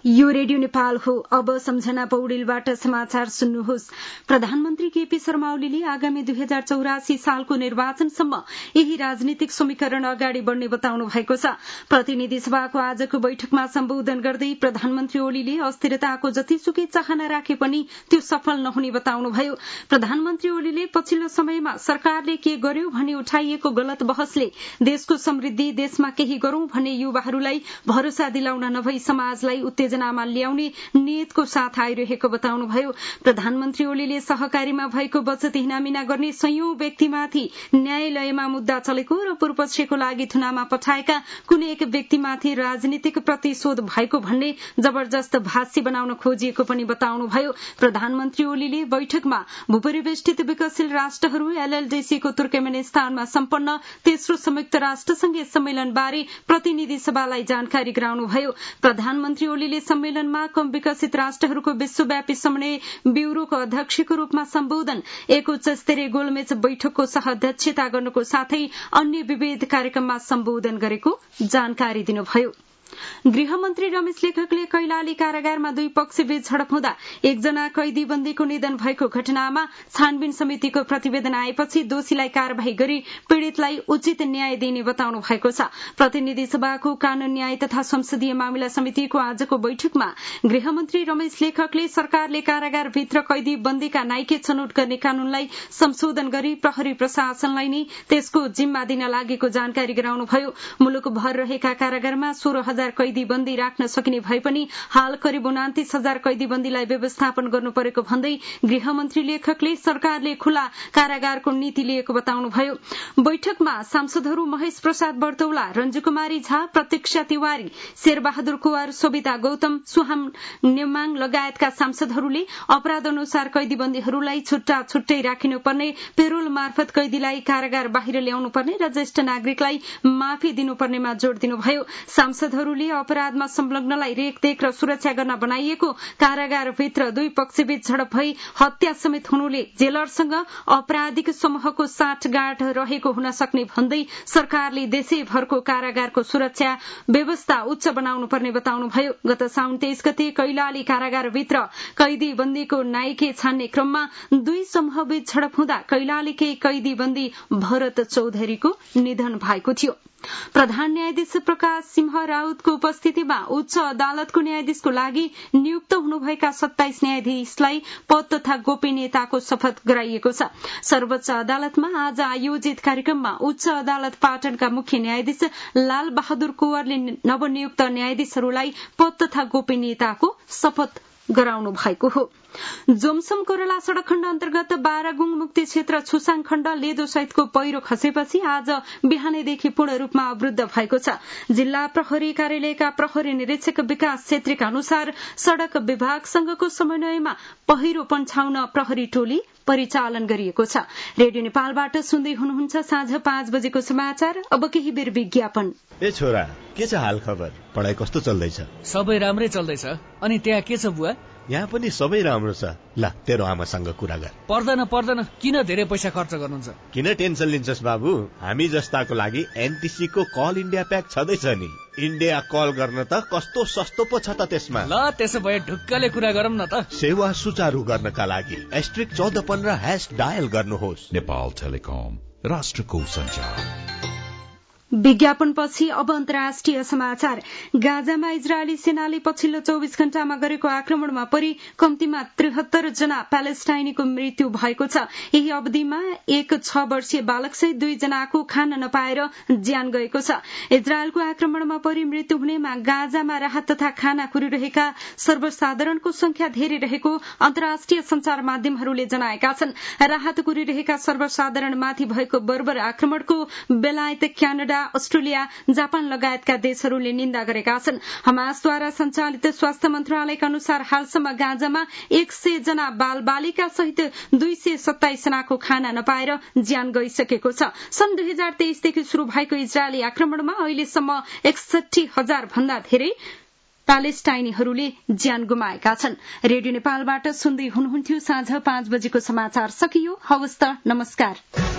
यो रेडियो नेपाल हो। अब सम्झना पौडेलबाट समाचार सुन्नुहोस्। प्रधानमन्त्री केपी शर्मा ओलीले आगामी 2084 सालको निर्वाचनसम्म यही राजनीतिक समीकरण अगाडि बढ़ने बताउनु भएको छ। प्रतिनिधि सभाको आजको बैठकमा सम्बोधन गर्दै प्रधानमन्त्री ओलीले अस्थिरताको जतिसुकै चाहना राखे पनि त्यो सफल नहुने बताउनुभयो। प्रधानमन्त्री ओलीले पछिल्लो समयमा सरकारले के गर्यो भनी उठाइएको गलत बहसले देशको समृद्धि, देशमा केही गरौं भन्ने युवाहरूलाई भरोसा दिलाउन नभई समाजलाई उत्तेजनामा ल्याउने नियतको साथ आइरहेको बताउनुभयो। प्रधानमन्त्री ओलीले सहकारीमा भएको बचत हिनामिना गर्ने सयौं व्यक्तिमाथि न्यायालयमा मुद्दा चलेको र पूर्वपक्षको लागि थुनामा पठाएका कुनै एक व्यक्तिमाथि राजनीतिक प्रतिशोध भएको भन्ने जबरजस्त भाष्य बनाउन खोजिएको पनि बताउनुभयो। प्रधानमन्त्री ओलीले बैठकमा भूपरिवेष्टित विकासशील राष्ट्रहरू एलएलडीसीको तुर्कमेनिस्तानमा सम्पन्न तेस्रो संयुक्त राष्ट्रसंघीय सम्मेलनबारे प्रतिनिधि सभालाई जानकारी गराउनुभयो। प्रधानमन्त्री ओलीले सम्मेलनमा कम विकसित राष्ट्रहरूको विश्वव्यापी समन्वय ब्यूरोको अध्यक्षको रूपमा सम्बोधन, एक उच्च स्तरीय गोलमेज बैठकको सह-अध्यक्षता गर्नुको साथै अन्य विविध कार्यक्रममा सम्बोधन गरेको जानकारी दिनुभयो। गृहमन्त्री रमेश लेखकले कैलाली कारागारमा दुई पक्षबीच झडप हुँदा एकजना कैदी बन्दीको निधन भएको घटनामा छानबिन समितिको प्रतिवेदन आएपछि दोषीलाई कार्यवाही गरी पीड़ितलाई उचित न्याय दिने बताउनु भएको छ। प्रतिनिधि सभाको कानून, न्याय तथा संसदीय मामिला समितिको आजको बैठकमा गृहमन्त्री रमेश लेखकले सरकारले कारागारभित्र कैदी बन्दीका नाइके छनौट गर्ने कानूनलाई संशोधन गरी प्रहरी प्रशासनलाई नै त्यसको जिम्मा दिन लागेको जानकारी गराउनुभयो। मुलुकभर रहेका कारागारमा 16,000 कैदी बन्दी राख्न सकिने भए पनि हाल करिब 29,000 कैदी बन्दीलाई व्यवस्थापन गर्नु परेको भन्दै गृहमन्त्री लेखकले सरकारले खुला कारागारको नीति लिएको बताउनुभयो। बैठकमा सांसदहरू महेश प्रसाद बर्तौला, रञ्जु कुमारी झा, प्रतीक्षा तिवारी, शेरबहादुर कुँवर, सोभिता गौतम, सुहाम नेमाङ लगायतका सांसदहरूले अपराध अनुसार कैदी बन्दीहरूलाई छुट्टा छुट्टै राखिनुपर्ने, पेरोल मार्फत कैदीलाई कारागार बाहिर ल्याउनुपर्ने र ज्येष्ठ नागरिकलाई माफी दिनुपर्नेमा जोड़ दिनुभयो। सांसदहरूले अपराधमा संलग्नलाई रेखदेख र सुरक्षा गर्न बनाइएको कारागारभित्र दुई पक्षबीच झडप भई हत्या समेत हुनुले जेलरसँग आपराधिक समूहको साँठगाँठ रहेको हुन सक्ने भन्दै सरकारले देशैभरको कारागारको सुरक्षा व्यवस्था उच्च बनाउनु पर्ने बताउनुभयो। गत साउन 23 गते कैलाली कारागारभित्र कैदी बन्दीको नाइके छान्ने क्रममा दुई समूहबीच झडप हुँदा कैलालीकै कैदी बन्दी भरत चौधरीको निधन भएको थियो। प्रधान न्यायाधीश प्रकाश सिंह राउतको उपस्थितिमा उच्च अदालतको न्यायाधीशको लागि नियुक्त हुनुभएका 27 न्यायाधीशलाई पद तथा गोपनीयताको शपथ गराइएको छ। सर्वोच्च अदालतमा आज आयोजित कार्यक्रममा उच्च अदालत पाटनका मुख्य न्यायाधीश लाल बहादुर कुँवरले नवनियुक्त न्यायाधीशहरूलाई पद तथा गोपनीयताको शपथ गराउनु भएको हो। जोमसोम कोरला सड़क खण्ड अन्तर्गत बारागुङ मुक्ति क्षेत्र छुसाङ खण्ड लेदो सहितको पहिरो खसेपछि आज बिहानैदेखि पूर्ण रूपमा अवरुद्ध भएको छ। जिल्ला प्रहरी कार्यालयका प्रहरी निरीक्षक विकास छेत्रीका अनुसार सड़क विभागसँगको समन्वयमा पहिरो पन्छाउन प्रहरी टोली परिचालन गरिएको छ। रेडियो नेपालबाट सुन्दै हुनुहुन्छ साँझ 5 बजेको समाचार। अब केही बेर विज्ञापन। ए छोरा, के छ हाल खबर? पढाइ कस्तो चल्दैछ? सबै राम्रै चल्दैछ। अनि त्यहाँ के छ बुवा? यहाँ पनि सबै राम्रो छ। ल तेरो आमासँग कुरा गर। पर्दैन, किन धेरै पैसा खर्च गर्नुहुन्छ? किन टेन्सन लिन्छस् बाबु? हामी जस्ताको लागि एनटीसी को कल इन्डिया प्याक छँदैछ नि। इन्डिया कल गर्न त कस्तो सस्तो पो छ त त्यसमा। ल त्यसो भए ढुक्कले कुरा गरौँ न त। सेवा सुचारू गर्नका लागि *1415# डायल गर्नुहोस्। नेपाल टेलिकम, राष्ट्रको सञ्चार। विज्ञापनपछि अब अन्तर्राष्ट्रिय समाचार। गाजामा इजरायली सेनाले पछिल्लो 24 घण्टामा गरेको आक्रमणमा परि कम्तीमा 73 जना प्यालेस्टाइनीको मृत्यु भएको छ। यही अवधिमा एक 6 वर्षीय बालकसहित 2 जनाको खान नपाएर ज्यान गएको छ। इजरायलको आक्रमणमा परि मृत्यु हुनेमा गाजामा राहत तथा खाना कुरिरहेका सर्वसाधारणको संख्या धेरै रहेको अन्तर्राष्ट्रिय संचार माध्यमहरूले जनाएका छन्। राहत कुरिरहेका सर्वसाधारणमाथि भएको बर्बर आक्रमणको बेलायत, क्यानाडा, अस्ट्रेलिया, जापान लगायतका देशहरूले निन्दा गरेका छन्। हमासद्वारा सञ्चालित स्वास्थ्य मन्त्रालयका अनुसार हालसम्म गाजामा 100 जना बाल बालिका सहित 227 जनाको खाना नपाएर ज्यान गइसकेको छ। सन् 2023 देखि शुरू भएको इजरायली आक्रमणमा अहिलेसम्म 61,000 भन्दा धेरै प्यालेस्टाइनीहरूले ज्यान गुमाएका छन्। रेडियो नेपालबाट सुन्दै हुनुहुन्थ्यो साँझ 5 बजेको समाचार सकियो। हवस् त, नमस्कार।